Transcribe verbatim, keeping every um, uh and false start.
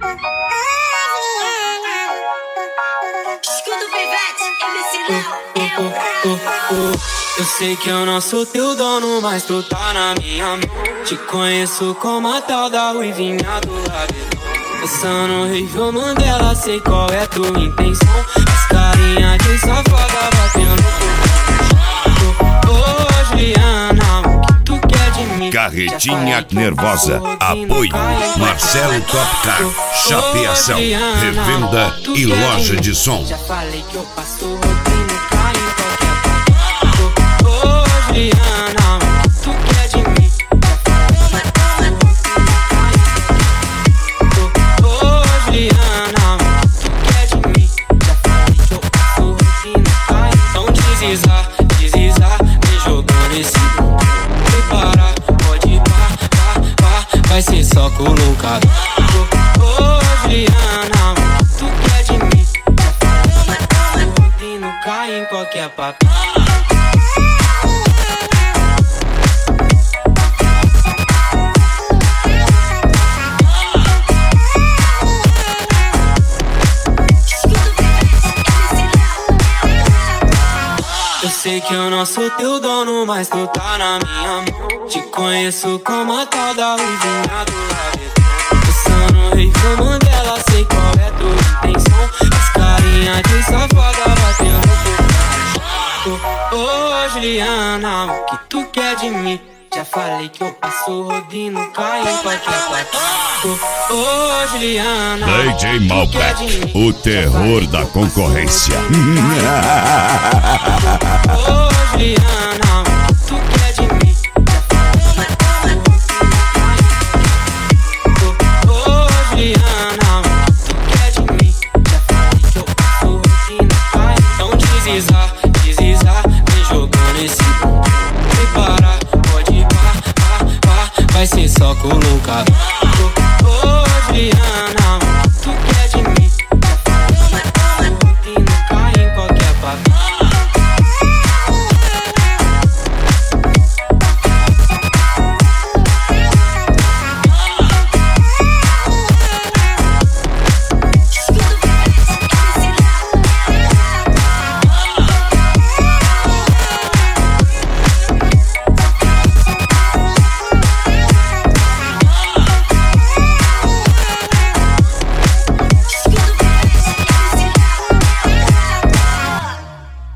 Eu sei que eu não sou teu dono, mas tu tá na minha mão. Te conheço como a tal da ruivinha do rabetão. Pensando horrível Mandela, sei qual é tua intenção. As carinha de safada batendo Ô, oh, Juliana, o que tu quer de mim? Carretinha Nervosa, apoio Marcelo Topcar, chapeação, revenda e loja de som. Já falei que eu passo roupinho, caio em qualquer parte. Ô, oh, Juliana, o que tu quer de mim? Ô, oh, Juliana, o que tu quer de mim? Já falei que eu passo roupinho, caio. Então deslizar, deslizar, me jogando esse mundo. Prepara, pode pá, pá, pá, vai ser só colocado. Ô, oh, Juliana, o que tu quer de mim? Já falei que eu passo roupinho, caio em qualquer papo. Eu sei que eu não sou teu dono, mas tu tá na minha mão. Te conheço como a tal da ruivinha do rabetão. Pensando horrível Mandela, sei qual é tua intenção. As carinha de safada batendo Ô, oh, Juliana, o que tu quer de mim? Já falei que eu passo rodinho, caio em qualquer parte. Ô, oh, Juliana, D J Malbec, o terror da concorrência. Ô, oh, Juliana, o que tu quer de mim? Já falei que eu passo rodinho, caio. Ô, oh, Juliana, o que tu quer de mim? Já falei que eu passo rodinho, caio. Então deslizar, deslizar, me jogando esse mundo. Prepara, pode pá, pá, pá, vai ser só colocado. Ô, oh, Juliana,